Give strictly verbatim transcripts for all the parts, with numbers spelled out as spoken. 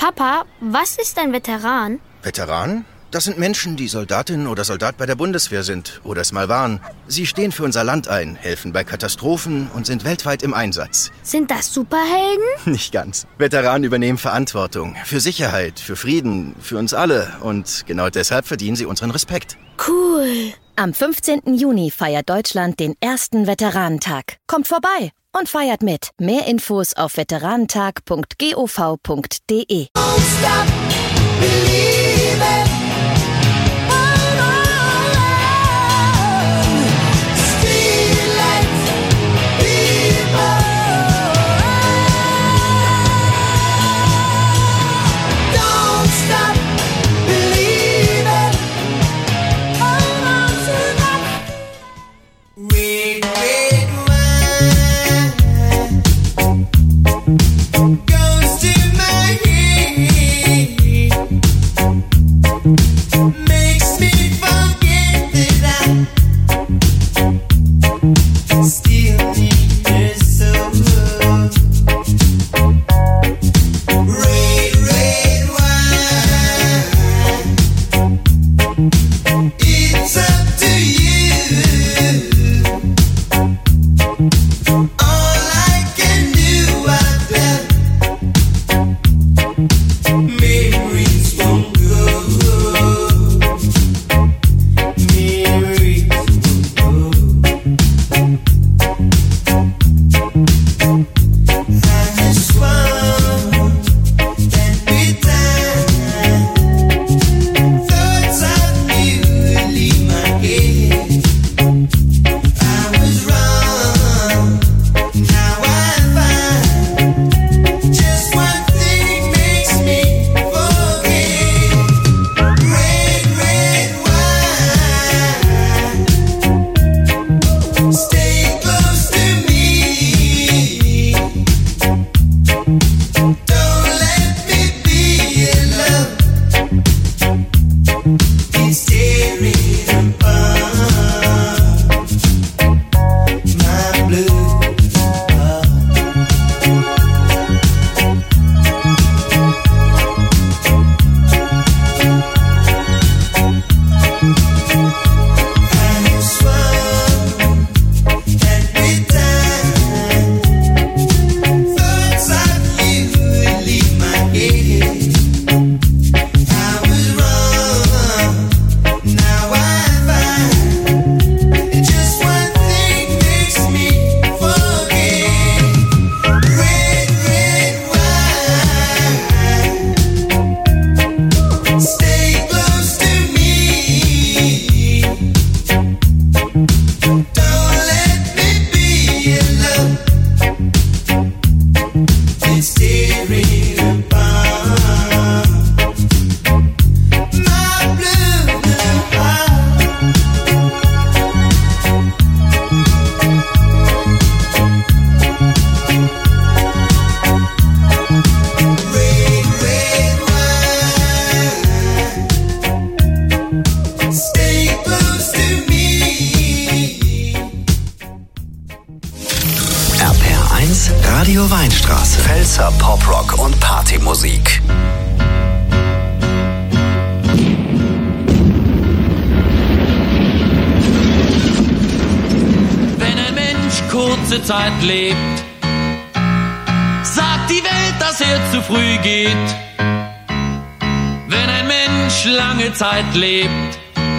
Papa, was ist ein Veteran? Veteran? Das sind Menschen, die Soldatin oder Soldat bei der Bundeswehr sind oder es mal waren. Sie stehen für unser Land ein, helfen bei Katastrophen und sind weltweit im Einsatz. Sind das Superhelden? Nicht ganz. Veteranen übernehmen Verantwortung für Sicherheit, für Frieden, für uns alle. Und genau deshalb verdienen sie unseren Respekt. Cool. Am fünfzehnten Juni feiert Deutschland den ersten Veteranentag. Kommt vorbei und feiert mit. Mehr Infos auf veteranentag punkt gov punkt de. Radio Weinstraße. Pfälzer Poprock und Partymusik. Wenn ein Mensch kurze Zeit lebt, sagt die Welt, dass er zu früh geht. Wenn ein Mensch lange Zeit lebt,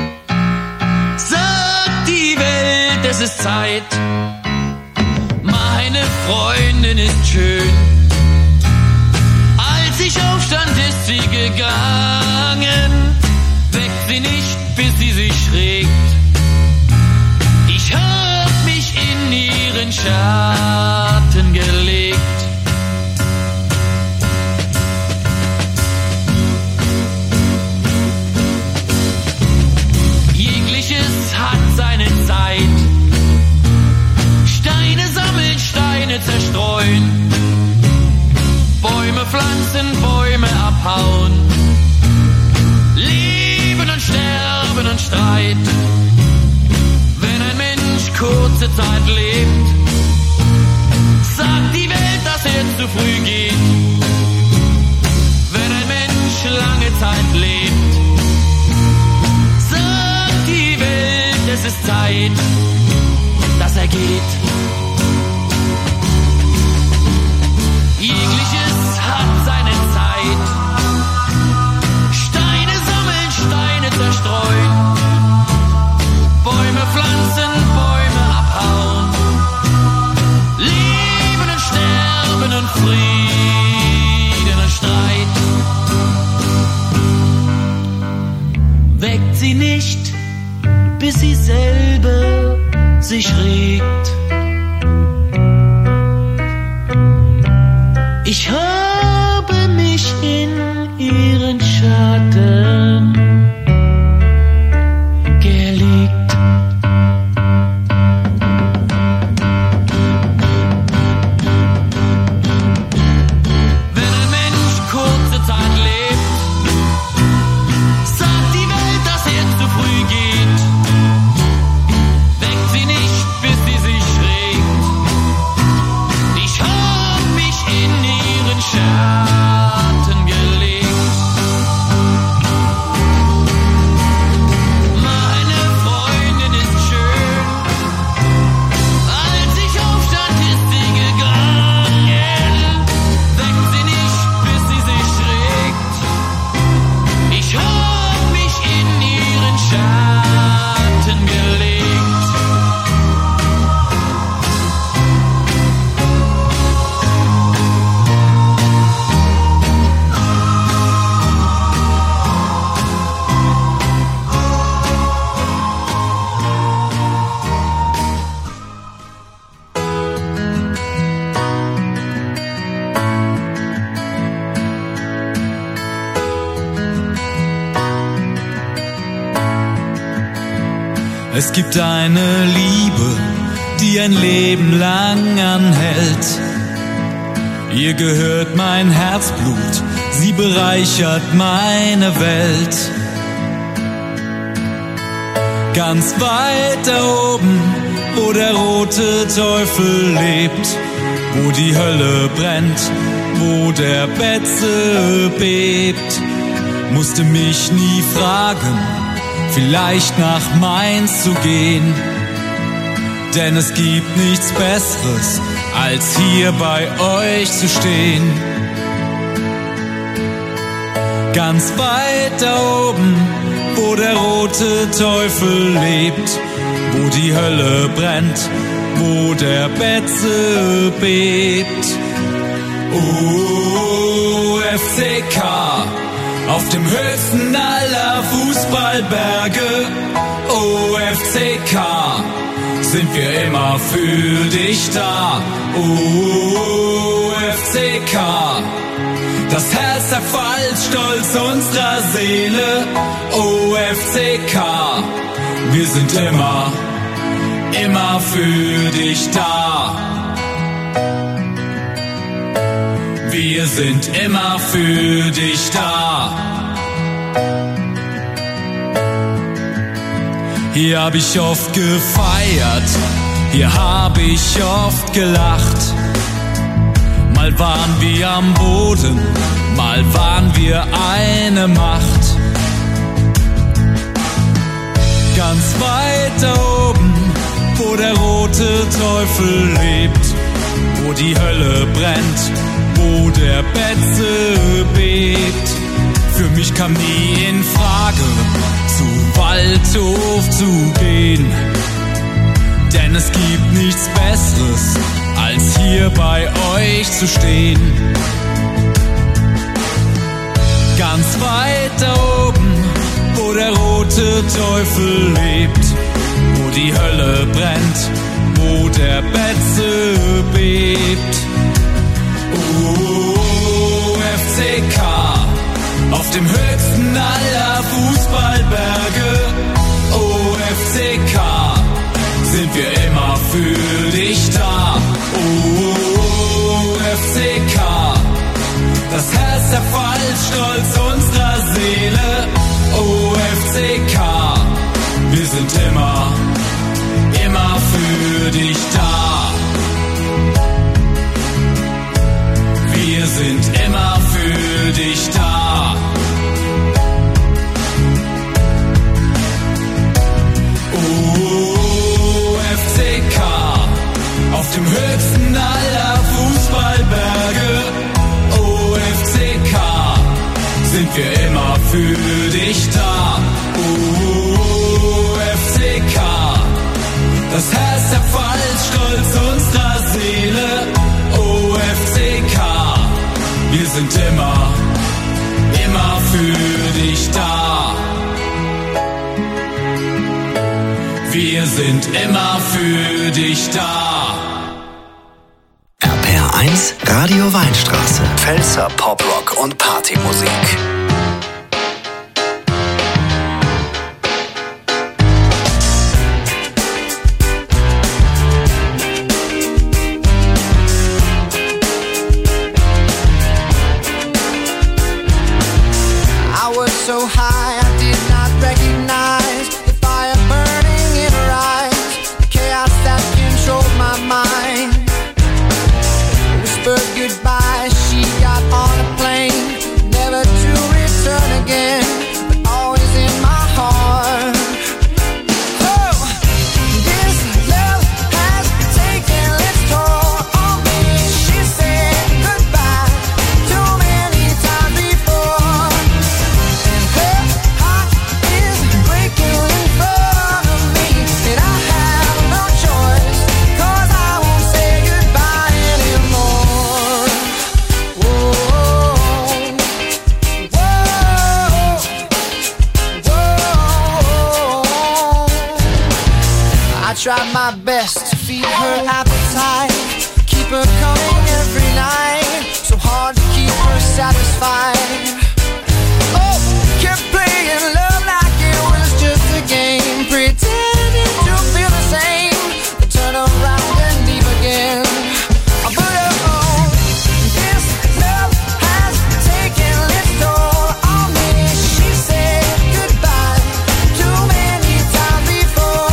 sagt die Welt, es ist Zeit. Meine Freundin ist schön. Als ich aufstand, ist sie gegangen. Weckt sie nicht, bis sie sich schrägt. Ich hab mich in ihren Schatten gelegt. Jegliches hat seine Zeit. Steine sammeln, Steine zerstreuen. Bäume pflanzen, Bäume abhauen. Leben und Sterben und Streit. Wenn ein Mensch kurze Zeit lebt, sich regt. Ich habe mich in ihren Schatten gelegt. Wenn ein Mensch kurze Zeit lebt, sagt die Welt, dass er zu früh geht. Weckt sie nicht, bis sie sich regt. Ich hab mich in ihren Schatten gelegt. Meine Freundin ist schön. Als ich aufstand, ist sie gegangen. Weckt sie nicht, bis sie sich regt. Ich hab mich in ihren Schatten gelegt. Es gibt eine Liebe, die ein Leben lang anhält. Ihr gehört mein Herzblut, sie bereichert meine Welt. Ganz weit da oben, wo der rote Teufel lebt, wo die Hölle brennt, wo der Betze bebt, musste mich nie fragen, vielleicht nach Mainz zu gehen, denn es gibt nichts Besseres, als hier bei euch zu stehen. Ganz weit da oben, wo der rote Teufel lebt, wo die Hölle brennt, wo der Betze bebt. O F C K, auf dem höchsten aller Fußballberge, O F C K, sind wir immer für dich da. O F C K, das Herz der Fallstolz unserer Seele, O F C K, wir sind immer, immer für dich da. Wir sind immer für dich da. Hier hab ich oft gefeiert, hier hab ich oft gelacht. Mal waren wir am Boden, mal waren wir eine Macht. Ganz weit da oben, wo der rote Teufel lebt, wo die Hölle brennt, wo der Betze bebt. Für mich kam nie in Frage, zu Waldhof zu gehen, denn es gibt nichts Besseres, als hier bei euch zu stehen. Ganz weit da oben, wo der rote Teufel lebt, wo die Hölle brennt, wo der Betze bebt. O F C K, auf dem höchsten aller Fußballberge, O F C K, sind wir immer für dich da. O F C K, das Herz der Fallstolz unserer Seele, O F C K, wir sind immer, immer für dich da. Wir sind immer für dich da. O F C K, auf dem höchsten aller Fußballberge, O F C K, sind wir immer für dich da. O F C K, das Herz der Fallstolz unserer Seele, O F C K, wir sind immer, immer für dich da. Wir wir sind immer für dich da. R P R eins, Radio Weinstraße. Pfälzer Poprock und Partymusik. So high, I did not recognize the fire burning in her eyes, the chaos that controlled my mind. Whispered goodbye, she got on a plane, never to return again, but always in my heart. Oh, this love has taken its toll on me. She said goodbye too many times before. Tried my best to feed her appetite, keep her coming every night, so hard to keep her satisfied. Oh, kept playing love like it was just a game, pretending to feel the same, but turn around and leave again. But oh, this love has taken its toll on me. She said goodbye too many times before.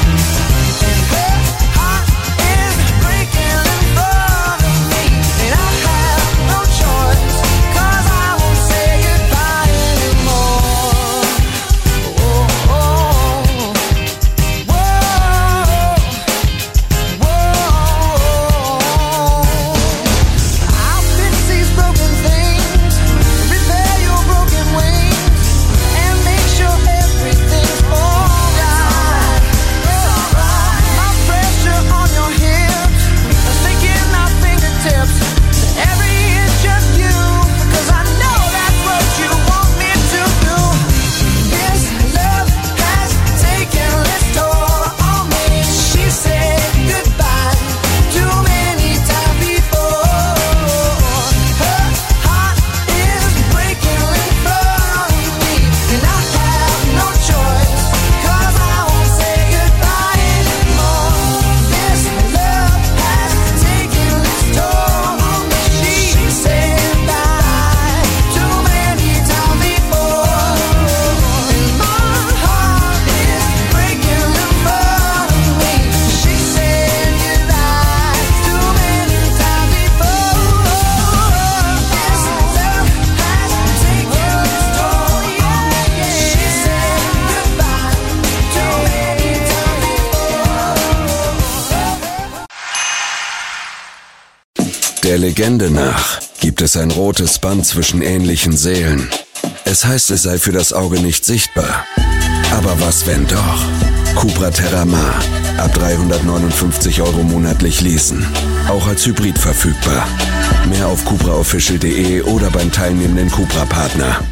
Der Legende nach gibt es ein rotes Band zwischen ähnlichen Seelen. Es heißt, es sei für das Auge nicht sichtbar. Aber was, wenn doch? Cupra Terramar. Ab dreihundertneunundfünfzig Euro monatlich leasen. Auch als Hybrid verfügbar. Mehr auf cupra official punkt de oder beim teilnehmenden Cupra-Partner.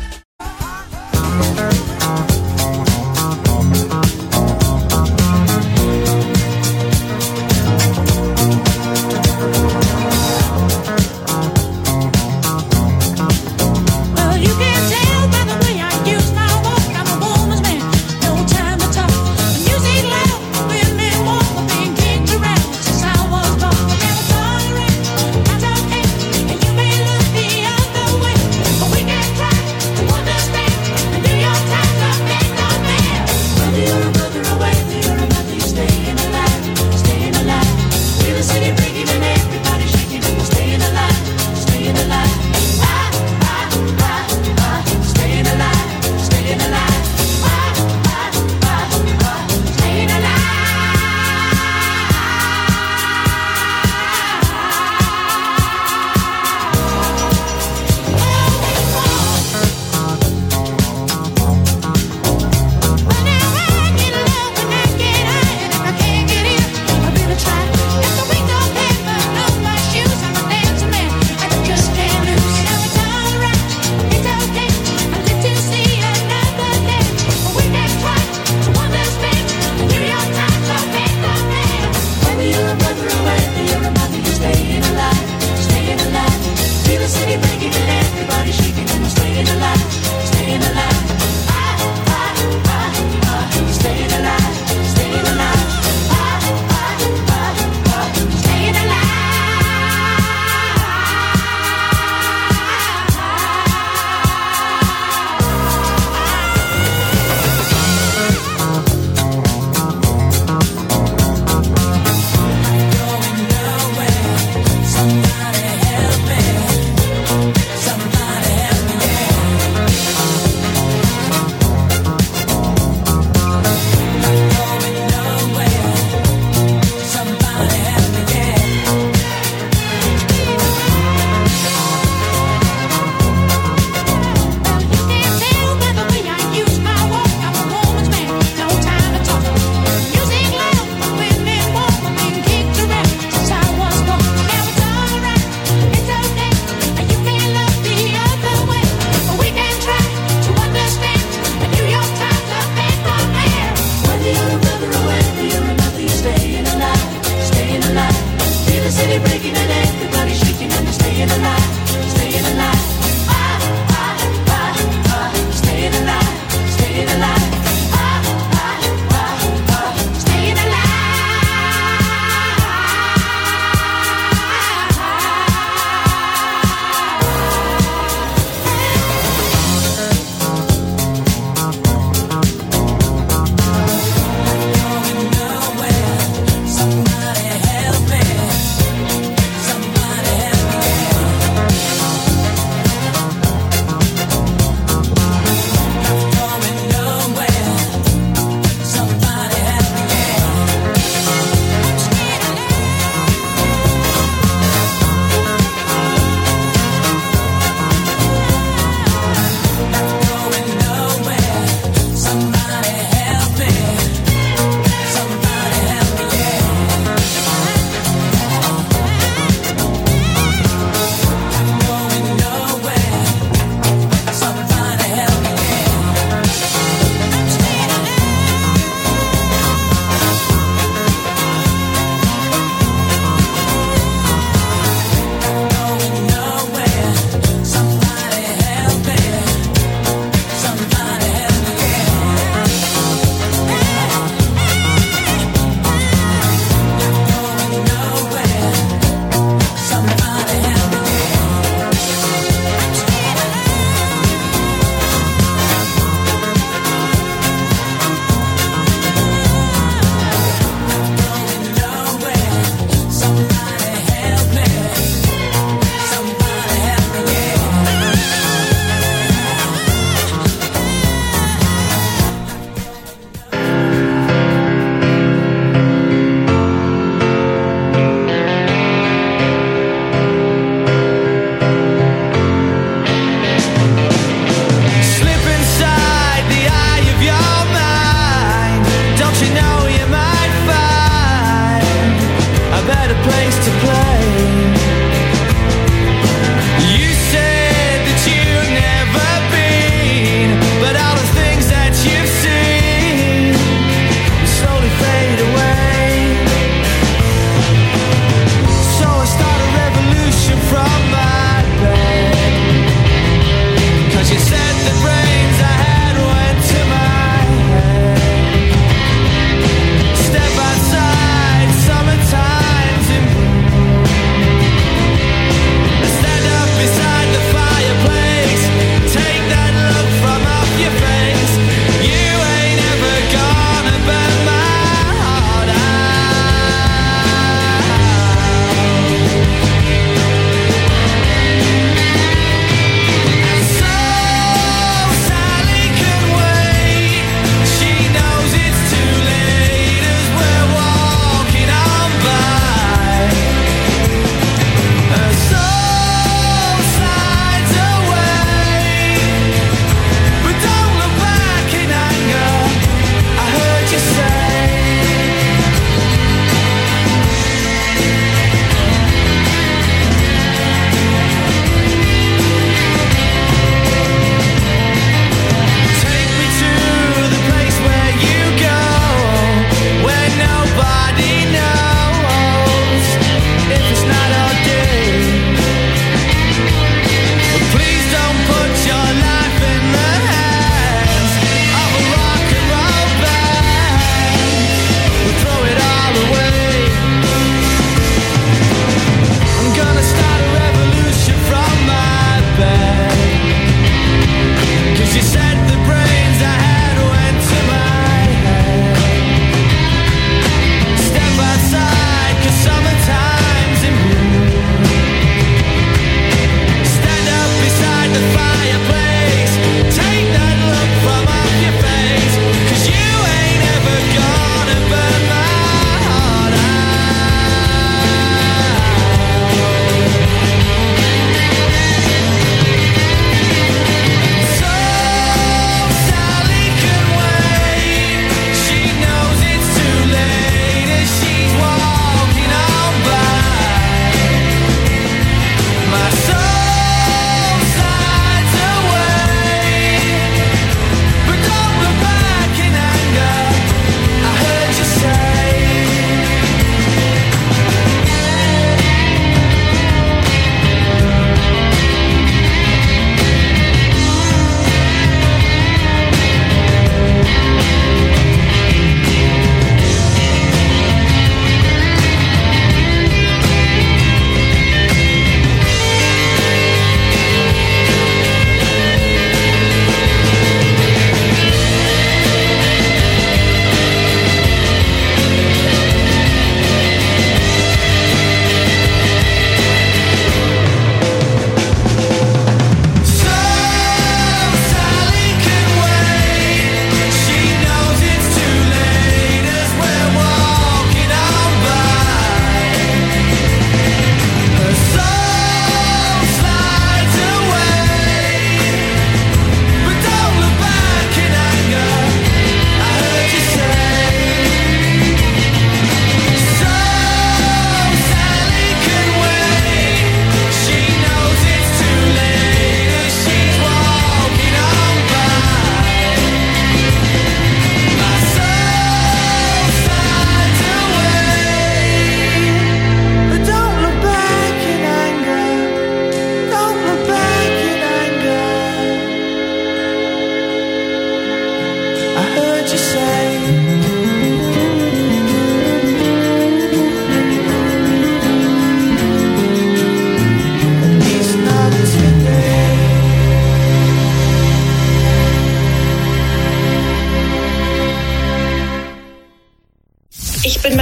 Your time.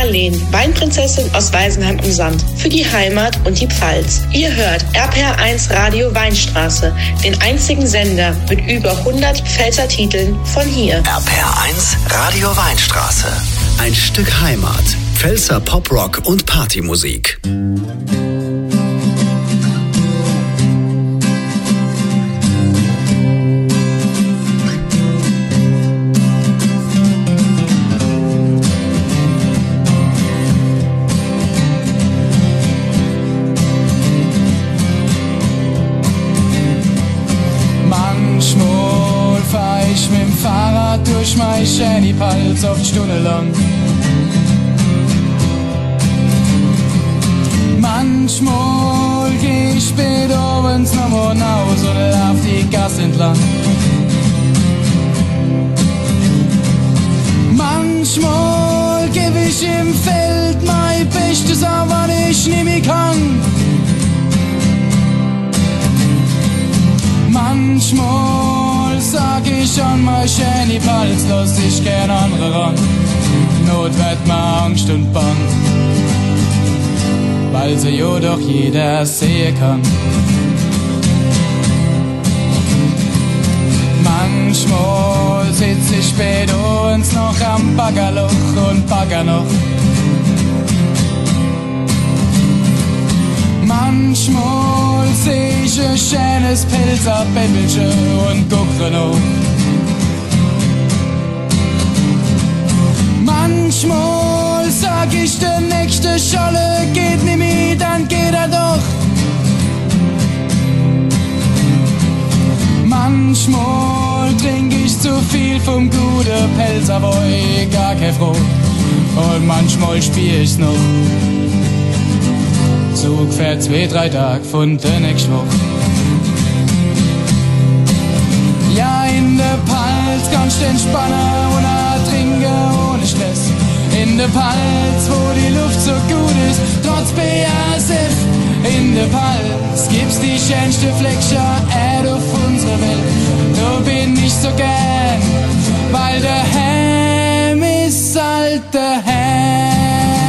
Marleen, Weinprinzessin aus Weisenheim am Sand, für die Heimat und die Pfalz. Ihr hört R P R eins Radio Weinstraße, den einzigen Sender mit über hundert Pfälzer Titeln von hier. R P R eins Radio Weinstraße. Ein Stück Heimat. Pfälzer Pop-Rock und Partymusik. Manchmal fahr ich mit dem Fahrrad durch mein Schäni-Palz oft stundenlang. Manchmal geh ich spät abends noch mal nach Hause und lauf die Gasse entlang. Manchmal geb ich im Feld mein Bestes auf, wann ich nie mehr kann. Manchmal sag ich an mein Schäni-Palz, lass dich gern andere ran. Not wird mir Angst und Bang, weil sie ja doch jeder sehen kann. Manchmal sitz ich spät uns noch am Baggerloch und bagger noch. Manchmal seh ich ein schönes Pelzer-Bäbbelchen und guck noch. Manchmal sag ich, der nächste Scholle geht nicht mit, dann geht er doch. Manchmal trink ich zu viel vom guten Pelzerboy, gar kein Froh. Und manchmal spiel ich's noch. So ungefähr zwei, drei Tage von der nächsten Woche. Ja, in der Palz kannst du entspannen und trinken ohne Stress. In der Palz, wo die Luft so gut ist, trotz B A S F. In der Palz gibt's die schönste Fleckscher Erde auf unserer Welt. Da bin ich so gern, weil der Heim ist halt der Heim.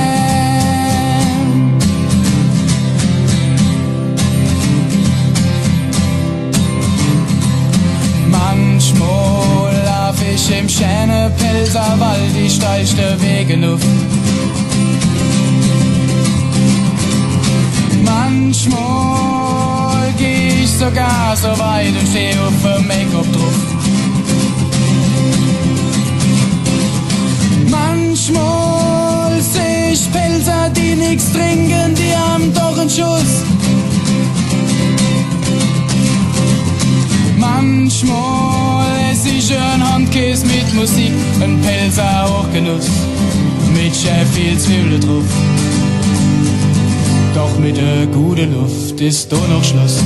Manchmal lauf ich im schönen Pelzerwald die steilste Wege Luft. Manchmal geh ich sogar so weit und steh auf ein Make-up drauf. Manchmal seh ich Pelzer, die nix trinken, die haben doch einen Schuss. Manchmal ess ich ein Handkäse mit Musik, ein Pelzer Hochgenuss, mit schön viel Zwiebeln drauf. Doch mit der guten Luft ist da noch Schluss.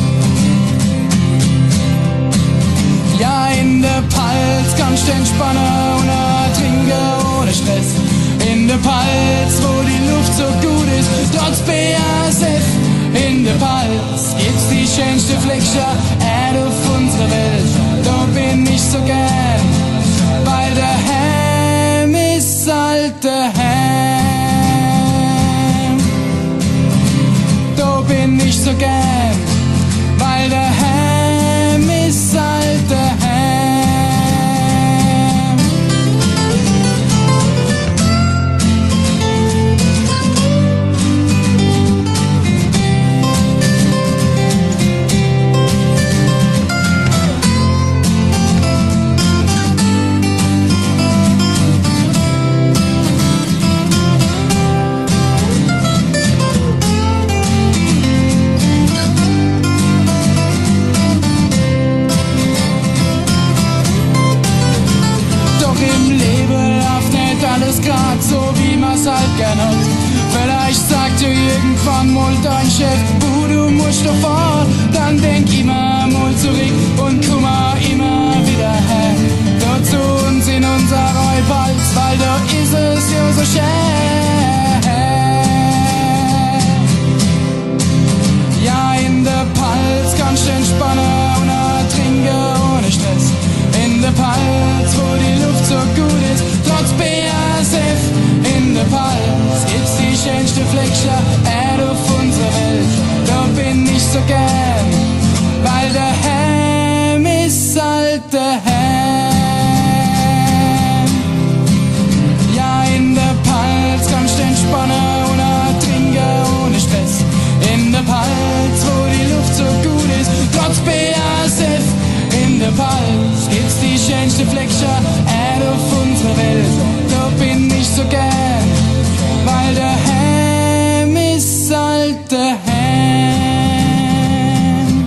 Ja, in der Palz kannst du entspannen und trinken ohne Stress. In der Palz, wo die Luft so gut ist, trotz B A S F. In der Palz gibt's die schönste Fleckscher Erde auf unserer Welt. Da bin ich so gern, weil der Heim ist halt der Heim. Da bin ich so gern, weil der Heim ist halt der Heim. So wie man's halt gern hat. Vielleicht sagt dir irgendwann mal dein Chef, oh, du musst doch fort. Dann denk immer mal zurück und komm immer wieder her. Dort zu uns in unser Räubalz, weil da ist es ja so schön. Ja, in der Palz kannst du entspannen und trinken ohne Stress. In der Palz, wo die Luft so gut ist, trotz B A S F. In der Palz daheim. Ja, in der Palz kannst du entspannen ohne Trinken, ohne Stress. In der Palz, wo die Luft so gut ist, trotz B A S F. In der Palz gibt's die schönste Fleckscher Erde auf unserer Welt. Da bin ich so gern, weil daheim ist halt daheim.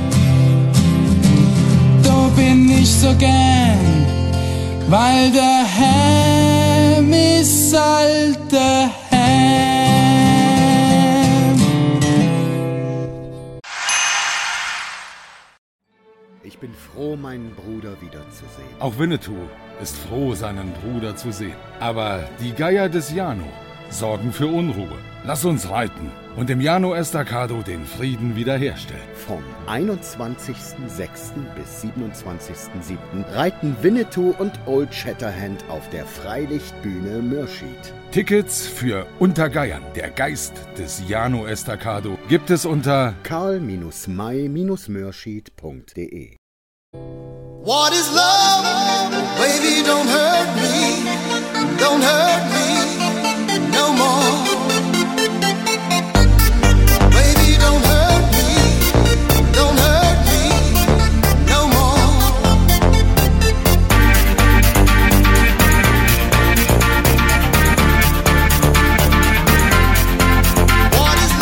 Da bin ich so gern, weil daheim ist halt daheim. Ich bin froh, meinen Bruder wiederzusehen. Auch Winnetou ist froh, seinen Bruder zu sehen. Aber die Geier des Jano sorgen für Unruhe. Lass uns reiten und im Jano Estacado den Frieden wiederherstellen. Vom einundzwanzigsten sechsten bis siebenundzwanzigsten siebten reiten Winnetou und Old Shatterhand auf der Freilichtbühne Mürschid. Tickets für Unter Geiern, der Geist des Jano Estacado, gibt es unter karl may mürschid punkt de. What is love? Baby, don't hurt me. Don't hurt me no more. Baby, don't hurt me. Don't hurt me no more. What is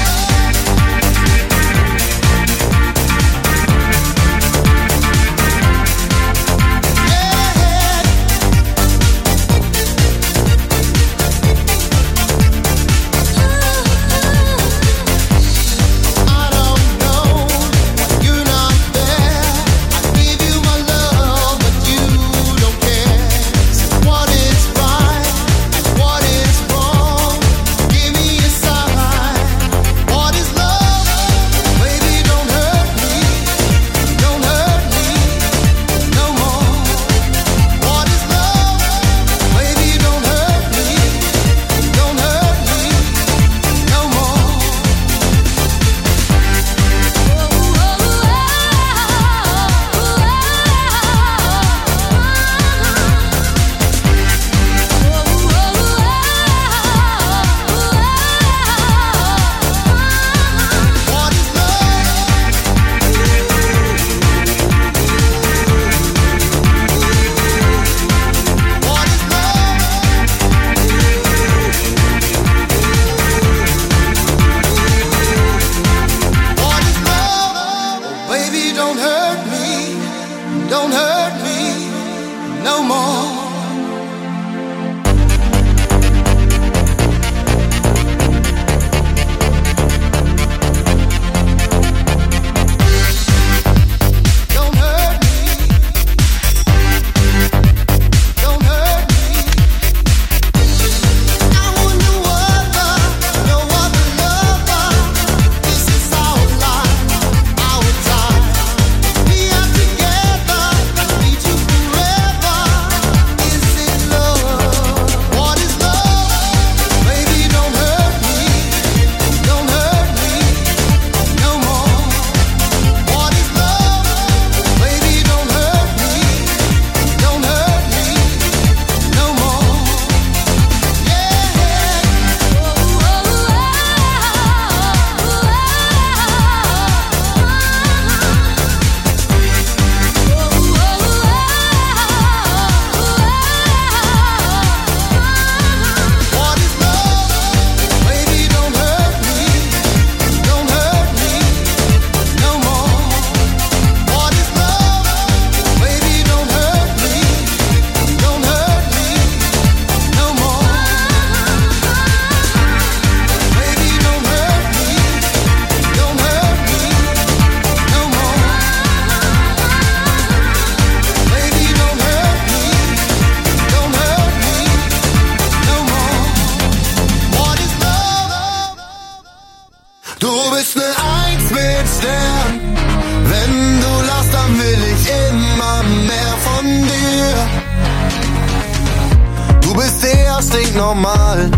stinknormal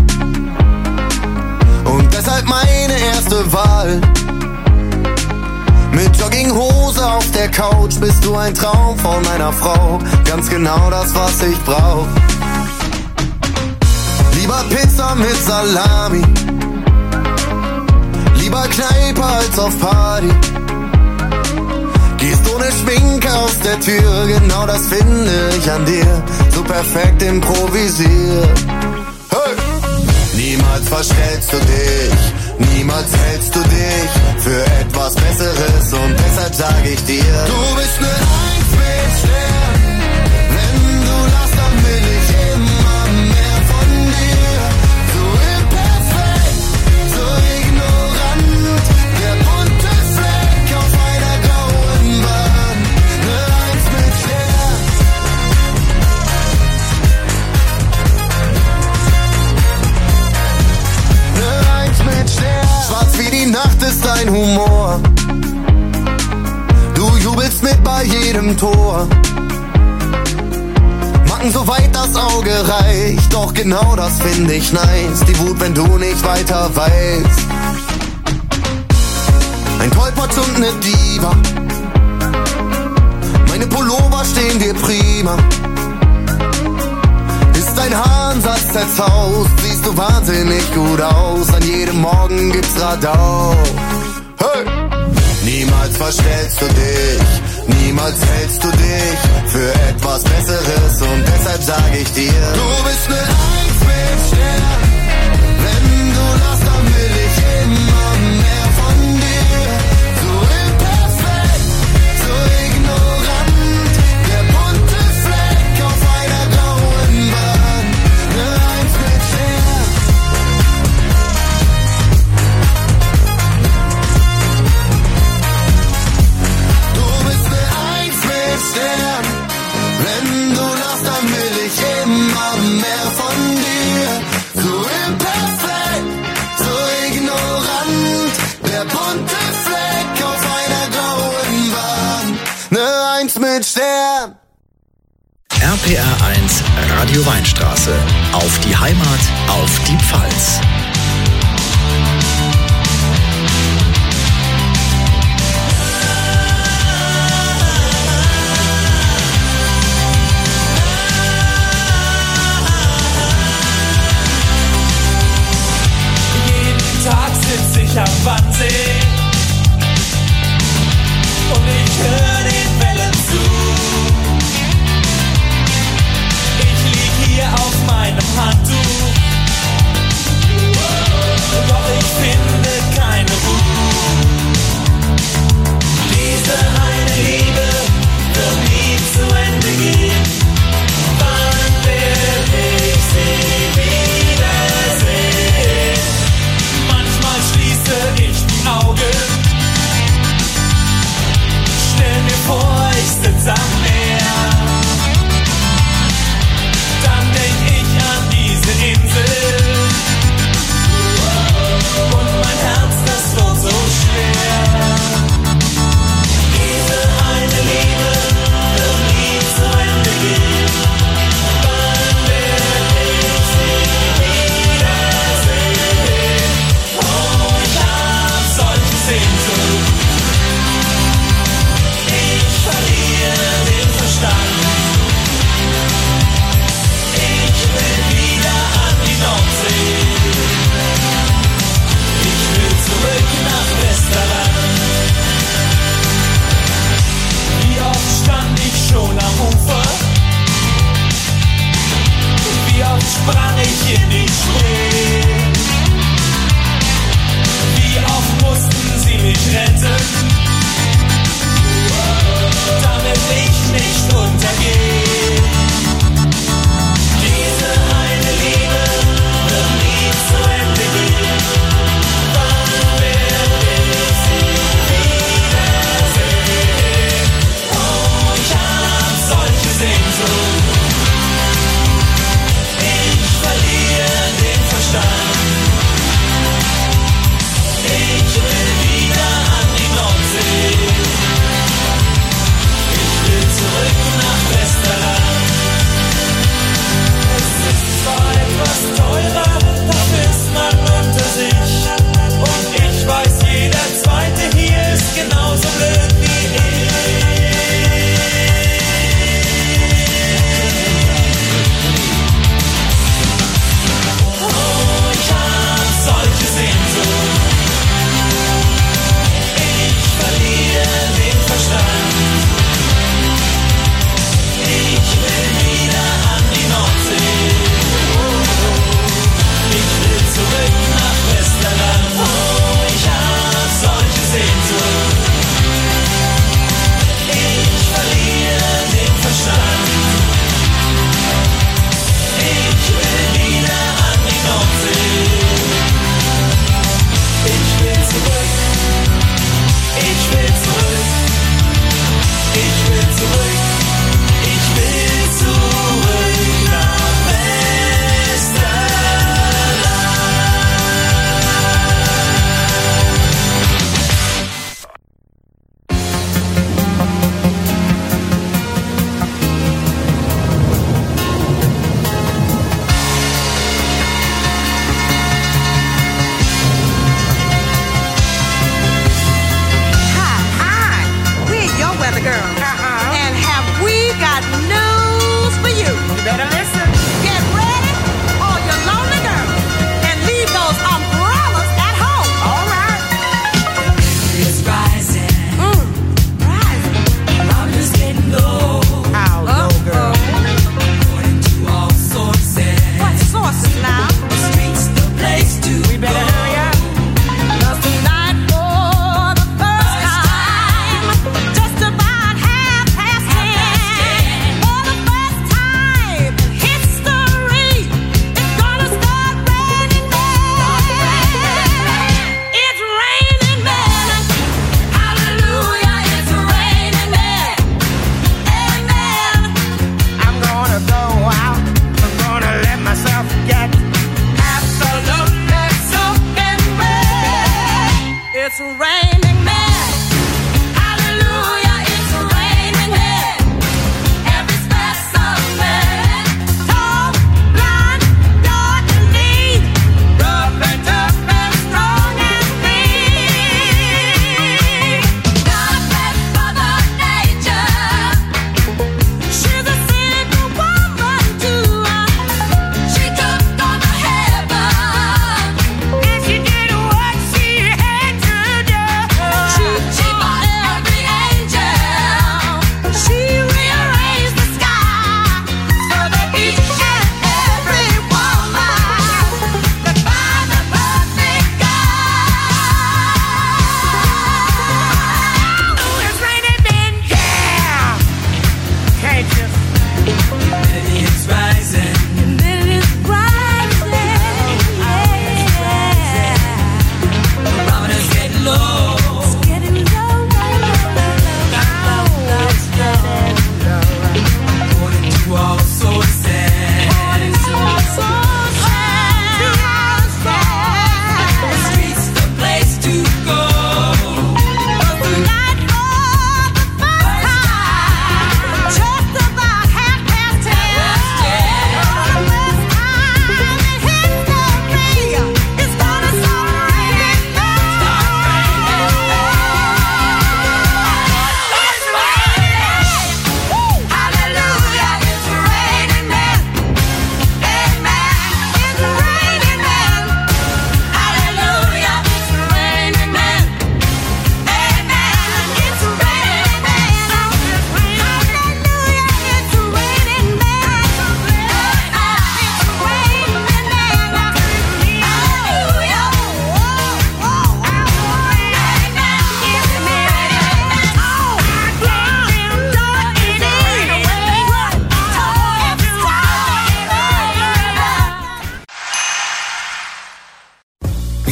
und deshalb meine erste Wahl. Mit Jogging Jogginghose auf der Couch, bist du ein Traum von meiner Frau. Ganz genau das, was ich brauch. Lieber Pizza mit Salami, lieber Kneipe als auf Party. Gehst ohne Schminke aus der Tür, genau das finde ich an dir. So perfekt improvisiert. Hey! Niemals verstellst du dich, niemals hältst du dich für etwas Besseres und deshalb sag ich dir, du bist ne Eins mit Stern. Wenn du lachst, dann will ich immer mehr von dir. So imperfekt, so ignorant, der bunte Fleck auf einer grauen Wand. Ne Eins mit Stern. Ne Eins mit Stern. Schwarz wie die Nacht ist dein Humor. Du jubelst mit bei jedem Tor. Macken so weit das Auge reicht, doch genau das finde ich nice. Die Wut, wenn du nicht weiter weißt. Ein Tollpatsch und ne Diva. Meine Pullover stehen dir prima. Ist dein Haaransatz zerzaust, siehst du wahnsinnig gut aus. An jedem Morgen gibt's Radau. Hey! Niemals verstellst du dich, niemals hältst du dich für etwas Besseres und deshalb sag ich dir, du bist ne Eins mit Stern. Wenn du lachst, dann will ich immer mehr von dir. So imperfekt, so ignorant, der bunte Fleck auf einer grauen Wand. Ne Eins mit Stern. Stern. Wenn du lachst, dann will ich immer mehr von dir. So imperfekt, so ignorant, der bunte Fleck auf einer grauen Wand. Ne Eins mit Stern. R P R eins Radio Weinstraße. Auf die Heimat, auf die Pfalz. Tag sitz ich am Wannsee und ich hör den Wellen zu. Ich lieg hier auf meinem Handtuch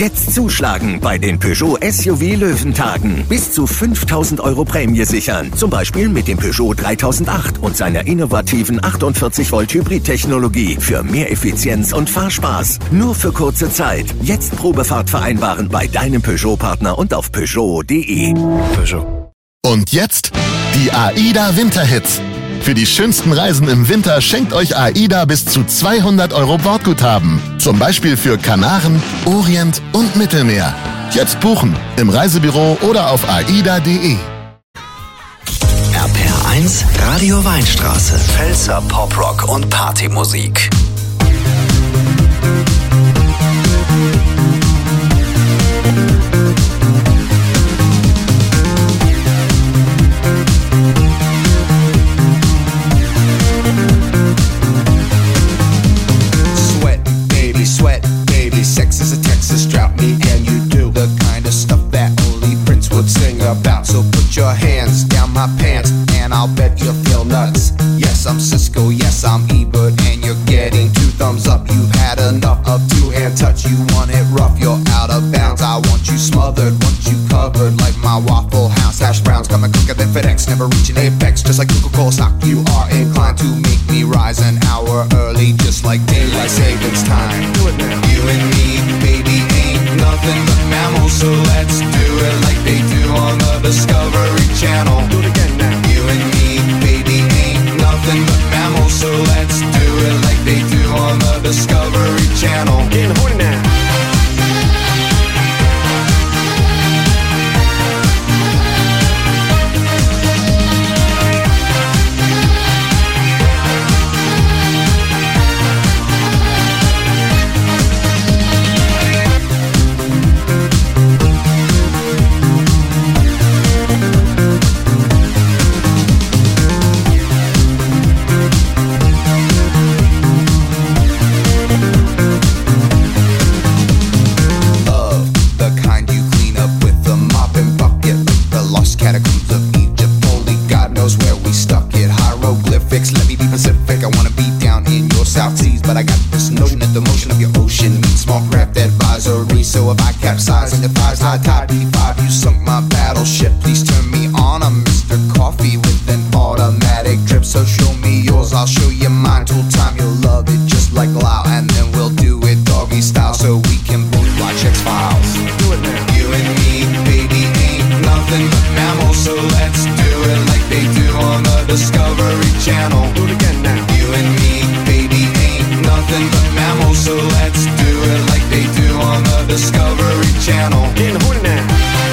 Jetzt zuschlagen bei den Peugeot S U V Löwentagen. Bis zu fünftausend Euro Prämie sichern. Zum Beispiel mit dem Peugeot dreitausendacht und seiner innovativen achtundvierzig Volt Hybrid-Technologie für mehr Effizienz und Fahrspaß. Nur für kurze Zeit. Jetzt Probefahrt vereinbaren bei deinem Peugeot-Partner und auf Peugeot punkt de. Peugeot. Und jetzt die AIDA Winterhits. Für die schönsten Reisen im Winter schenkt euch AIDA bis zu zweihundert Euro Bordguthaben. Zum Beispiel für Kanaren, Orient und Mittelmeer. Jetzt buchen im Reisebüro oder auf aida punkt de. R P R eins Radio Weinstraße. Pfälzer Poprock und Partymusik. Sweat, baby, sex is a Texas drought. Me and you do the kind of stuff that only Prince would sing about. So put your hands down my pants and I'll bet you'll feel nuts. Yes, I'm Cisco, yes, I'm Ebert, and you're getting two thumbs up. You've had enough of two-hand touch. You want it rough, you're out of bounds. I want you smothered, want you covered like my Waffle House hash browns. Coming quicker than FedEx, never reaching apex. Just like Coca-Cola stock, you are inclined to make me rise an hour early, just like daylight savings time. You and me, baby, ain't nothing but mammals, so let's do it like they do on the Discovery Channel. Do it again now. You and me, baby, ain't nothing but mammals, so let's do it like they do on the Discovery Channel. Getting horny now. But I got this notion that the motion of your ocean means small craft advisory. So if I capsize on your thighs, high tide B five, you sunk my battleship. Please turn me on. I'm Mister Coffee with an automatic drip. So show me yours, I'll show you mine. Tool time, you'll love it just like Lau. And then we'll do it doggy style so we can both watch X-Files. Do it now. You and me, baby, ain't nothing but mammals. So let's do it like they do on the Discovery Channel. Do it again now. You and me, baby, ain't nothing but mammals, so let's do it like they do on the Discovery Channel. Getting horny now.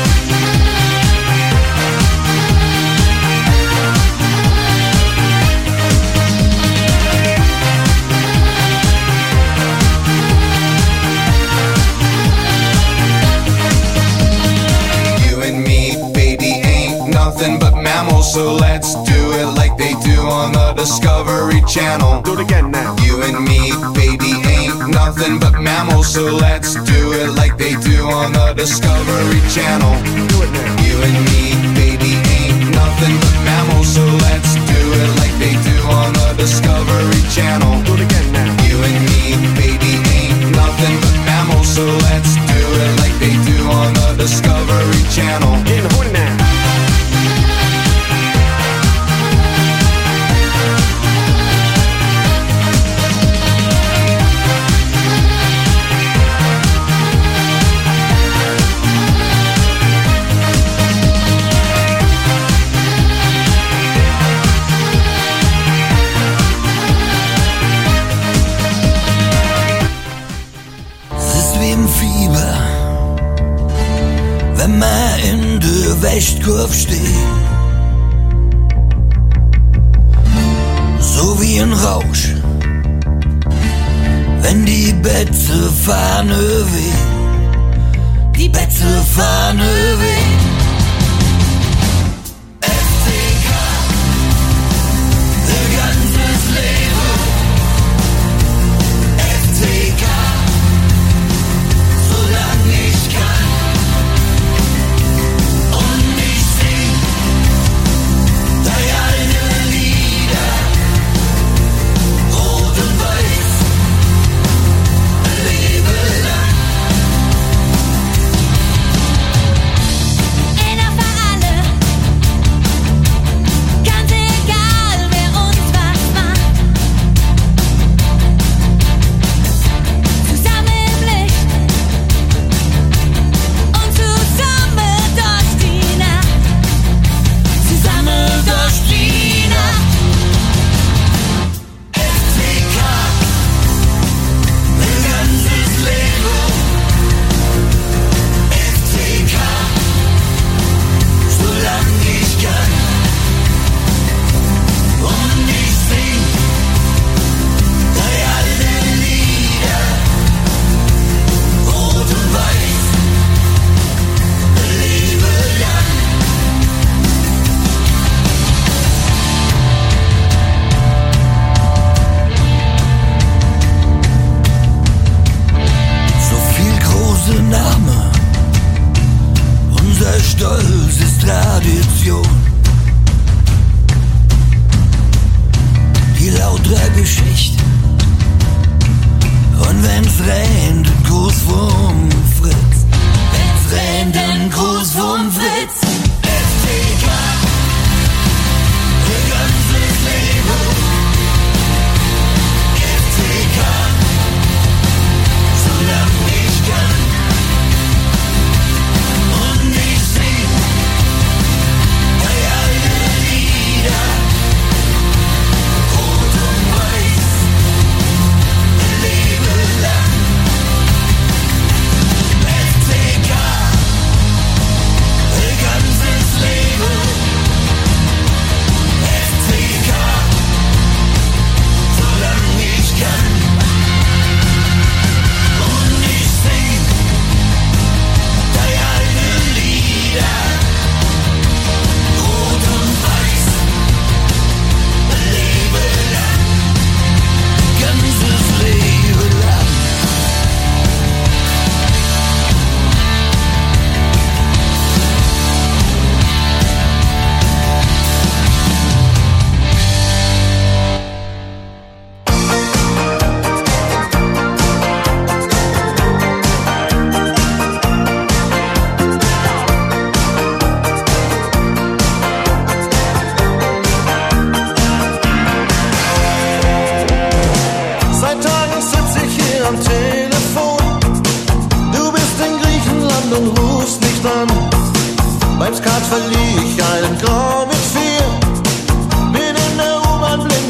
You and me, baby, ain't nothing but mammals, so let's do it like they do on the Discovery Channel. Do it again now. You and me, baby, ain't nothing but mammals, so let's do it like they do on the Discovery Channel. Do it now. You and me, baby, ain't nothing but mammals, so let's do it like they do on the Discovery Channel. Do it again now. You and me, baby, ain't nothing but mammals, so let's do it like they do on the Discovery Channel. Getting horny now. Wenn man in der Wächtkurve steht, so wie ein Rausch, wenn die Betze Fahne weht, die Betze Fahne weht. F C K, ihr ganzes Leben, F C K, solange ich kann.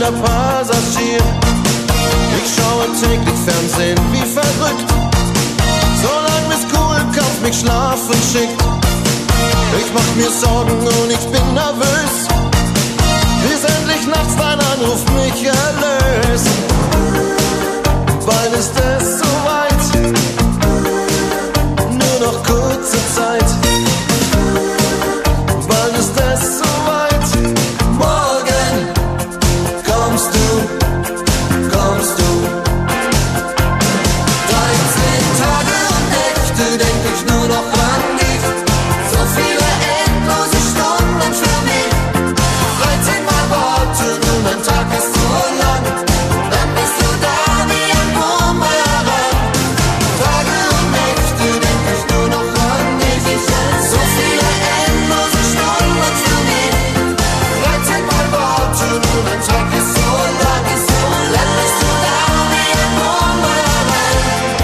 treuer Passagier. Ich schaue täglich Fernsehen wie verrückt, solange Miss Kohlkampf mich schlafen schickt. Ich mach mir Sorgen und ich bin nervös, bis endlich nachts dein Anruf mich erlöst. Bald ist es soweit, nur noch kurze Zeit. Bald ist es soweit, morgen kommst du, kommst du. dreizehn Tage und Nächte denk ich nur noch an dich, so viele endlose Stunden für mich. dreizehn Mal warten und ein Tag ist so lang, dann bist du da wie ein Bumerang. Tage und Nächte denk ich nur noch an dich, so viele endlose Stunden für mich. dreizehn Mal warten und ein Tag ist so lang, dann bist du da wie ein Bumerang.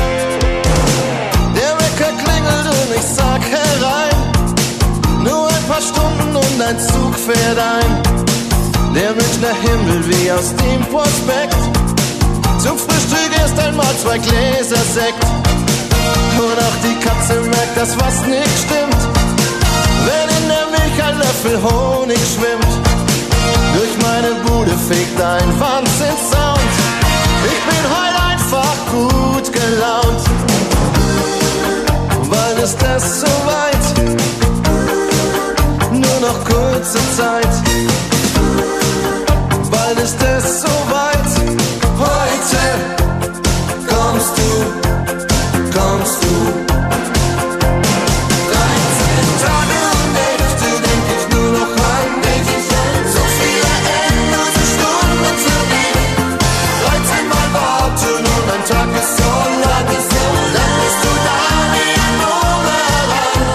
Der Wecker klingelt und ich sag herein, nur ein paar Stunden und ein Zug fährt ein. Der Münchner Himmel wie aus dem Prospekt, zum Frühstück erst einmal zwei Gläser Sekt. Und auch die Katze merkt, dass was nicht stimmt, wenn in der Milch ein Löffel Honig schwimmt. Durch meine Bude fegt ein Wahnsinnssound, ich bin heute einfach gut gelaunt. Bald ist es soweit, nur noch kurze Zeit. Bald ist es soweit, heute kommst du, kommst du. dreizehn Tage und Nächte denk ich nur noch an dich, so viele endlose Stunden für mich. dreizehn Mal warten und ein Tag ist so lang, dann bist du da wie ein Bumerang.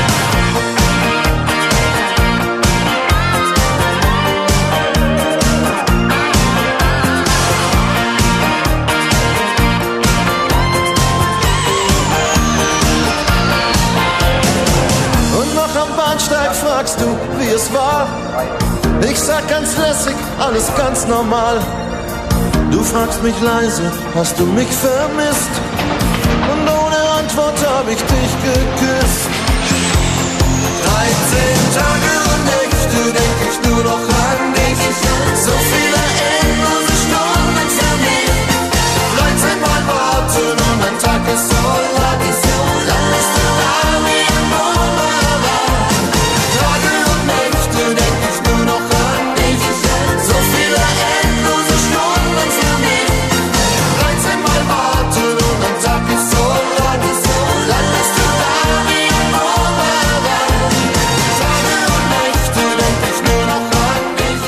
Und noch am Bahnsteig fragst du, wie es war. Ich sag ganz lässig, alles ganz normal. Du fragst mich leise, hast du mich vermisst? Und ohne Antwort hab ich dich geküsst. dreizehn Tage und Nächte denk ich nur noch an dich, so viele endlose Stunden für mich. dreizehn Mal warten und ein Tag ist so lang, dann bist du da wie ein Bumerang. Tage und Nächte denk ich nur noch an dich, so viele endlose Stunden für mich. dreizehn Mal warten und ein Tag ist so lang, dann bist du da wie ein Bumerang. Tage und Nächte denk ich nur noch an dich.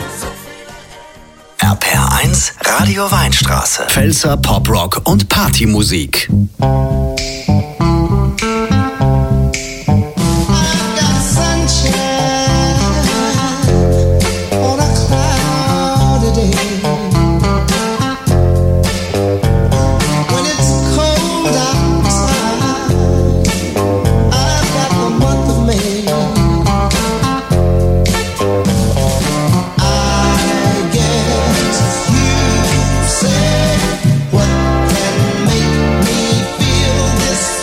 R P R eins Radio Weinstraße. Pfälzer Poprock und Partymusik. What can make me feel this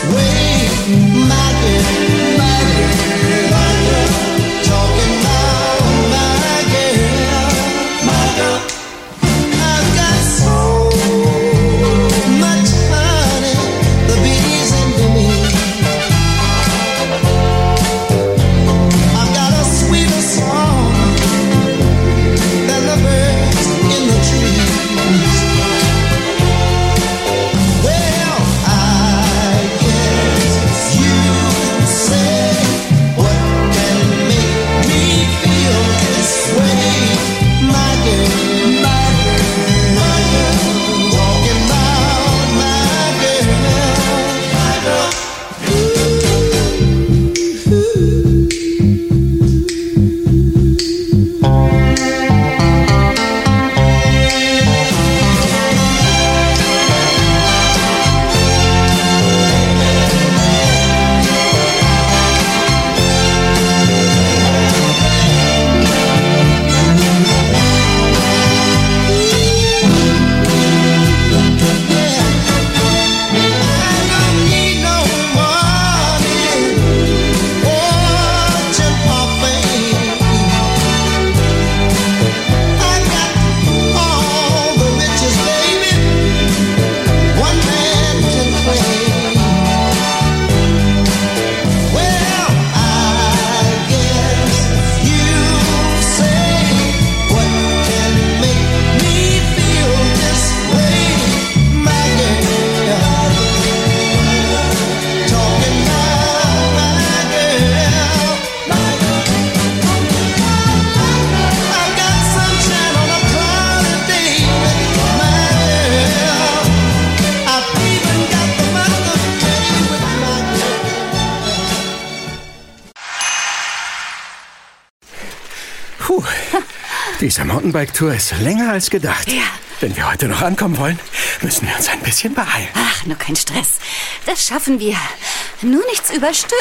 Diese Mountainbike-Tour ist länger als gedacht. Ja. Wenn wir heute noch ankommen wollen, müssen wir uns ein bisschen beeilen. Ach, nur kein Stress. Das schaffen wir. Nur nichts überstürzen.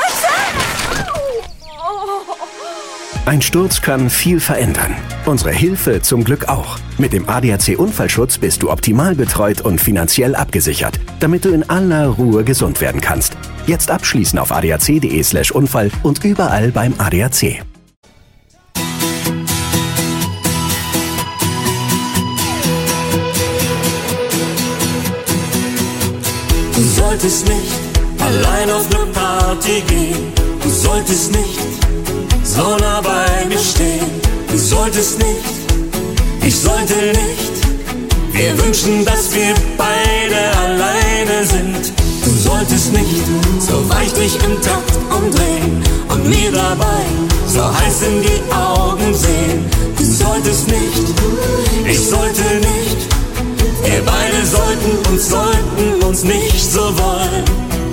Ein Sturz kann viel verändern. Unsere Hilfe zum Glück auch. Mit dem A D A C-Unfallschutz bist du optimal betreut und finanziell abgesichert, damit du in aller Ruhe gesund werden kannst. Jetzt abschließen auf adac.de slash Unfall und überall beim A D A C. Du solltest nicht allein auf eine Party gehen. Du solltest nicht so nah bei mir stehen. Du solltest nicht, ich sollte nicht. Wir wünschen, dass wir beide alleine sind. Du solltest nicht so weich dich im Takt umdrehen und mir dabei so heiß in die Augen sehen. Du solltest nicht, ich sollte nicht. Wir beide sollten uns, sollten uns nicht so wollen.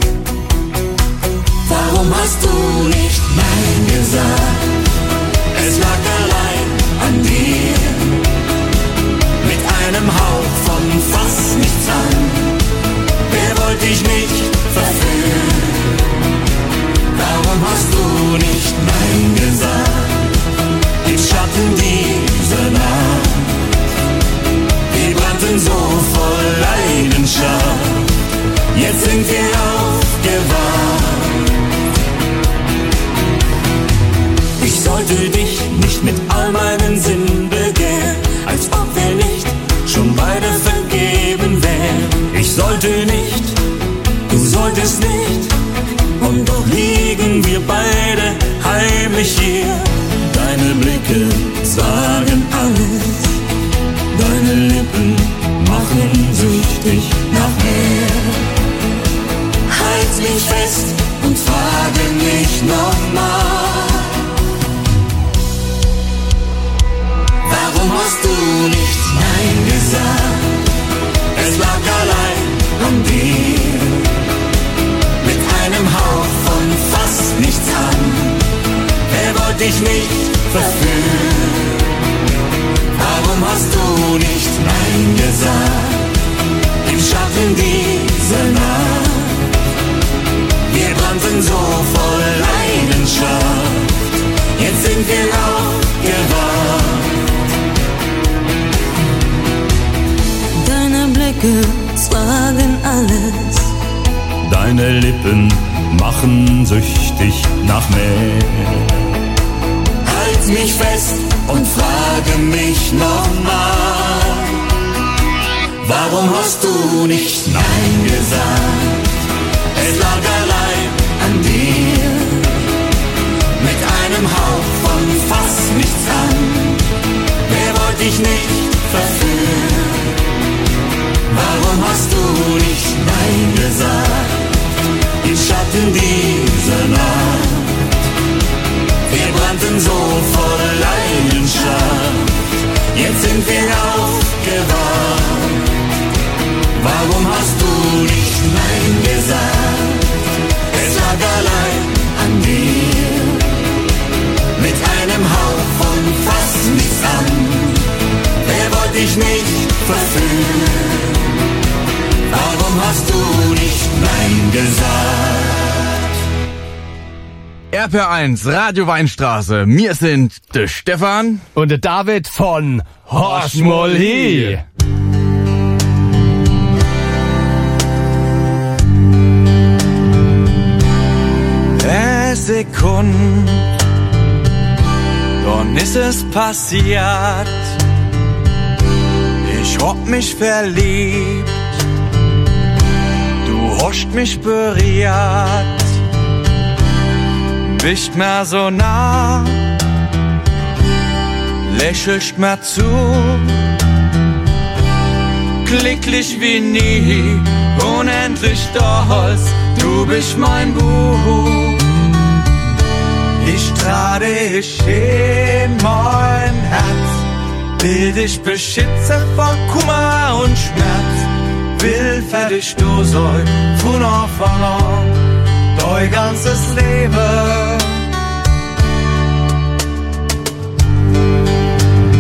Warum hast du nicht Nein gesagt? Es lag allein an dir. Mit einem Hauch von fast nichts an. Wer wollte dich nicht verführen? Warum hast du nicht Nein gesagt? Im Schatten dieser Nacht. Wir brannten so voll Leidenschaft. Jetzt sind wir aufgewacht. Ich sollte dich nicht mit all meinen Sinnen begehren, als ob wir nicht schon beide vergeben wären. Ich sollte nicht, du solltest nicht, und doch liegen wir beide heimlich hier. Deine Blicke sagen alles, deine Lippen machen süchtig nach mehr. Halt mich fest und frage mich nochmal. Warum hast du nicht Nein gesagt? Es lag allein an dir. Mit einem Hauch von fast nichts an. Wer wollte dich nicht verführen? Warum hast du nicht Nein gesagt? Im Schatten dieser Nacht. Wir brannten so voll Leidenschaft. Jetzt sind wir aufgewacht. Deine Blicke sagen alles. Deine Lippen machen süchtig nach mehr. Halt mich fest und frage mich nochmal. Warum hast du nicht Nein gesagt? Es lag allein an dir. Mit einem Hauch von fast nichts an. Wer wollte dich nicht verführen? Warum hast du nicht Nein gesagt? Im Schatten dieser Nacht. Wir brannten so voll Leidenschaft. Jetzt sind wir aufgewacht. Warum hast du nicht Nein gesagt? Es lag allein an dir. Mit einem Hauch von fast nichts an. Wer wollte dich nicht verführen? Warum hast du nicht Nein gesagt? R P R eins, Radio Weinstraße. Wir sind der Stefan und der David von Horschmolli. Sekund, dann ist es passiert. Ich hab mich verliebt, du hast mich berührt. Bist mir so nah, lächelst mir zu, glücklich wie nie, unendlich stolz, du bist mein Buch. Ich trage dich in mein Herz, will dich beschützen vor Kummer und Schmerz, will für dich du sein, von Anfang an, dein ganzes Leben.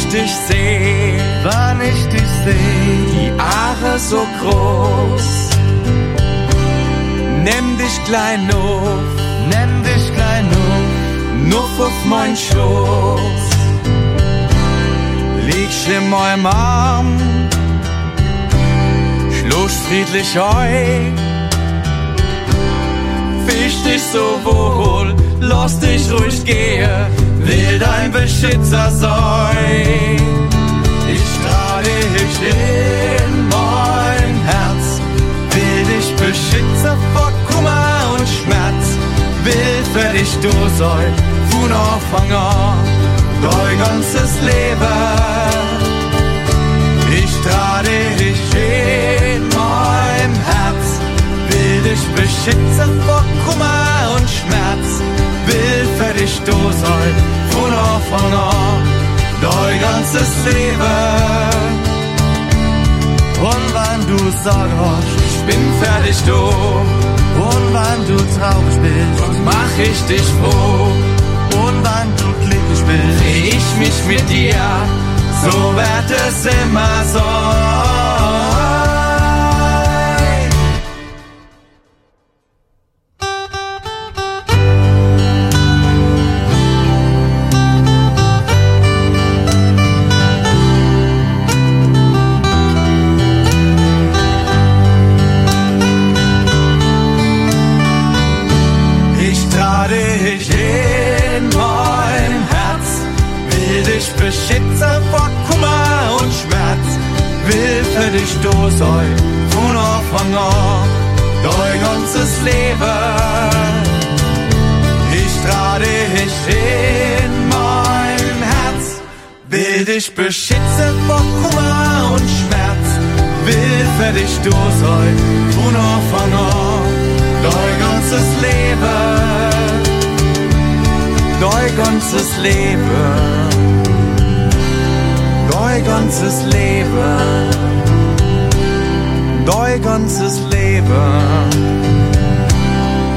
dich seh, wann ich dich seh, die Aare so groß. Nimm dich klein auf, nimm dich klein auf, nuff auf mein Schoß. Liegst in meinem Arm, schluss friedlich heu. Fisch dich so wohl, lass dich ruhig gehen, will dein Beschützer sein. Ich trage dich in mein Herz, will dich beschützen vor Kummer und Schmerz, will für dich du sein, von Anfang an, dein ganzes Leben. Ich trage dich in mein Herz, will dich beschützen vor Kummer und Schmerz, will für dich du sein, von Anfang an, dein ganzes Leben. Und wenn du Sorge hast, ich bin fertig du. Und wenn du traurig bist, dann mach ich dich froh. Und wenn du glücklich bist, dreh ich mich mit dir, so wird es immer sein. Beschützer vor Kummer und Schmerz, will für dich du sein, von Anfang an, dein ganzes Leben. Ich trage dich in mein Herz, will dich beschützen vor Kummer und Schmerz, will für dich du sein, von Anfang an, dein ganzes Leben, dein ganzes Leben. Dein ganzes Leben, dein ganzes Leben.